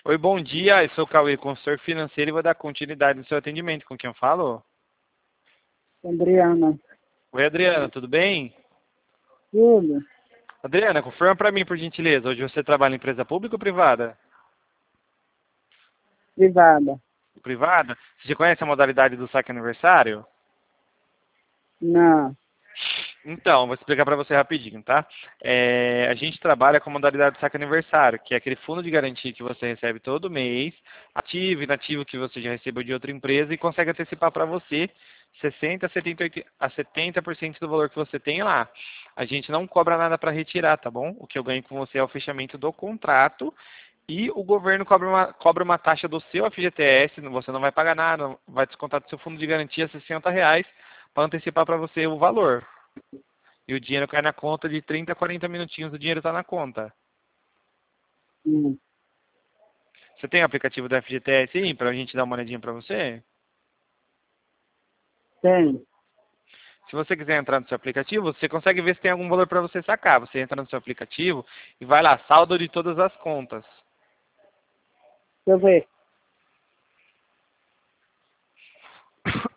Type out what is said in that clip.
Oi, bom dia. Eu sou o Cauê, consultor financeiro e vou dar continuidade no seu atendimento. Com quem eu falo? Adriana, Oi, Adriana, tudo bem? tudo, Adriana, confirma para mim, por gentileza. Hoje você trabalha em empresa pública ou privada? privada. Privada? Você já conhece a modalidade do saque aniversário? Não, Então, vou explicar para você rapidinho, tá? A gente trabalha com a modalidade de saque aniversário, que é aquele fundo de garantia que você recebe todo mês, ativo e inativo que você já recebeu de outra empresa e consegue antecipar para você 60 a 70% do valor que você tem lá. A gente não cobra nada para retirar, tá bom? O que eu ganho com você é o fechamento do contrato e o governo cobra uma taxa do seu FGTS, você não vai pagar nada, vai descontar do seu fundo de garantia R$ 60 para antecipar para você o valor. E o dinheiro cai na conta de 30 a 40 minutinhos, o dinheiro está na conta. não, Você tem o aplicativo do FGTS aí para a gente dar uma olhadinha para você? tem. Se você quiser entrar no seu aplicativo, você consegue ver se tem algum valor para você sacar. Você entra no seu aplicativo e vai lá, saldo de todas as contas. Deixa eu ver.